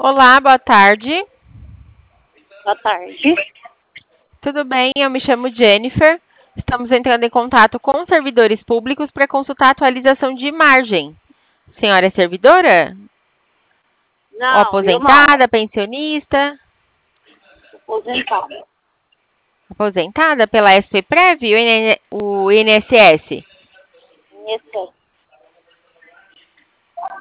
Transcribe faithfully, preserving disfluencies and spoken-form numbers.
Olá, boa tarde. Boa tarde. Tudo bem? Eu me chamo Jennifer. Estamos entrando em contato com os servidores públicos para consultar a atualização de margem. Senhora é servidora? Ou Não, eu não. aposentada, pensionista? Aposentada. Aposentada pela S P Prev, o I N- o I N S S? Esse